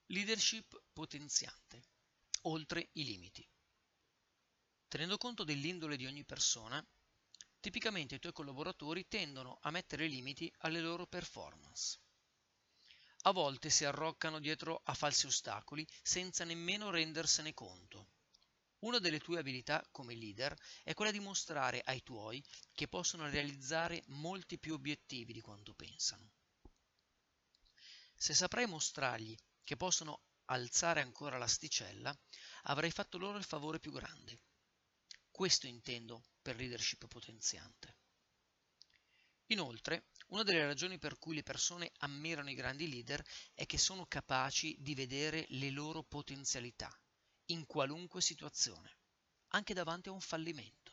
Leadership potenziante, oltre i limiti. Tenendo conto dell'indole di ogni persona, tipicamente i tuoi collaboratori tendono a mettere limiti alle loro performance. A volte si arroccano dietro a falsi ostacoli senza nemmeno rendersene conto. Una delle tue abilità come leader è quella di mostrare ai tuoi che possono realizzare molti più obiettivi di quanto pensano. Se saprai mostrargli che possono alzare ancora l'asticella, avrai fatto loro il favore più grande. Questo intendo per leadership potenziante. Inoltre, una delle ragioni per cui le persone ammirano i grandi leader è che sono capaci di vedere le loro potenzialità in qualunque situazione, anche davanti a un fallimento.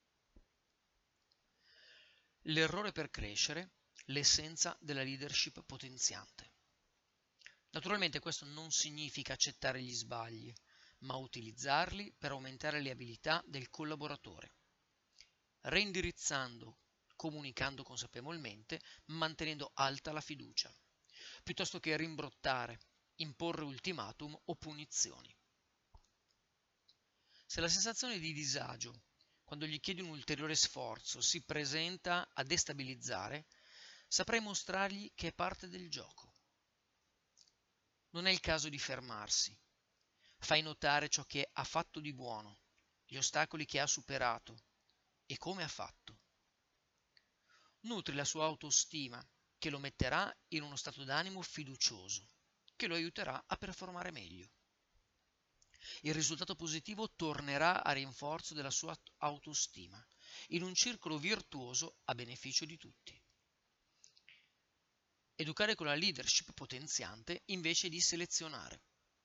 L'errore per crescere, l'essenza della leadership potenziante. Naturalmente questo non significa accettare gli sbagli, ma utilizzarli per aumentare le abilità del collaboratore, reindirizzando, comunicando consapevolmente, mantenendo alta la fiducia, piuttosto che rimbrottare, imporre ultimatum o punizioni. Se la sensazione di disagio, quando gli chiedi un ulteriore sforzo, si presenta a destabilizzare, saprai mostrargli che è parte del gioco. Non è il caso di fermarsi. Fai notare ciò che ha fatto di buono, gli ostacoli che ha superato e come ha fatto. Nutri la sua autostima, che lo metterà in uno stato d'animo fiducioso, che lo aiuterà a performare meglio. Il risultato positivo tornerà a rinforzo della sua autostima, in un circolo virtuoso a beneficio di tutti. Educare con la leadership potenziante invece di selezionare.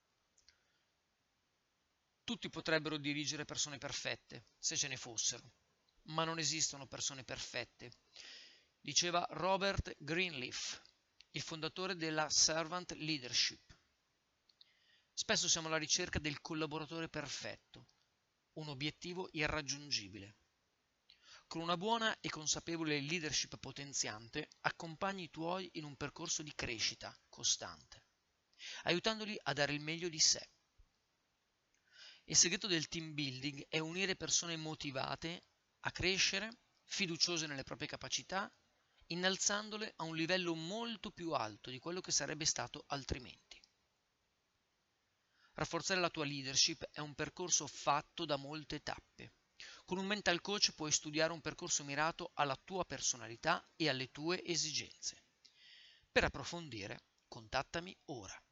Tutti potrebbero dirigere persone perfette, se ce ne fossero, ma non esistono persone perfette, diceva Robert Greenleaf, il fondatore della Servant Leadership. Spesso siamo alla ricerca del collaboratore perfetto, un obiettivo irraggiungibile. Con una buona e consapevole leadership potenziante, accompagni i tuoi in un percorso di crescita costante, aiutandoli a dare il meglio di sé. Il segreto del team building è unire persone motivate a crescere, fiduciose nelle proprie capacità, innalzandole a un livello molto più alto di quello che sarebbe stato altrimenti. Rafforzare la tua leadership è un percorso fatto da molte tappe. Con un mental coach puoi studiare un percorso mirato alla tua personalità e alle tue esigenze. Per approfondire, contattami ora.